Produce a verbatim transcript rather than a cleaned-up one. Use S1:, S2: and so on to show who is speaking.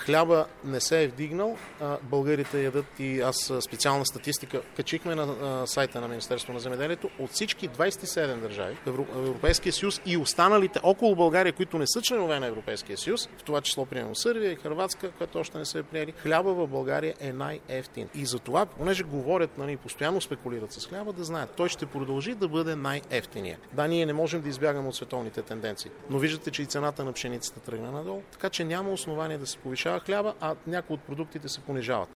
S1: Хляба не се е вдигнал, а българите ядат и аз специална статистика качихме на сайта на Министерството на земеделието от всички двадесет и седем държави в Европейския съюз и останалите около България, които не са членове на Европейския съюз, в това число примерно Сърбия и Хърватска, която още не се е приели, хляба в България е най-евтин. И за това, понеже говорят, нали, постоянно спекулират с хляба, да знаят, той ще продължи да бъде най-евтиния. Да, ние не можем да избягаме от световните тенденции, но виждате, че и цената на пшеницата тръгна надолу, така че няма основание да се повишава хляба, а някои от продуктите се понижават.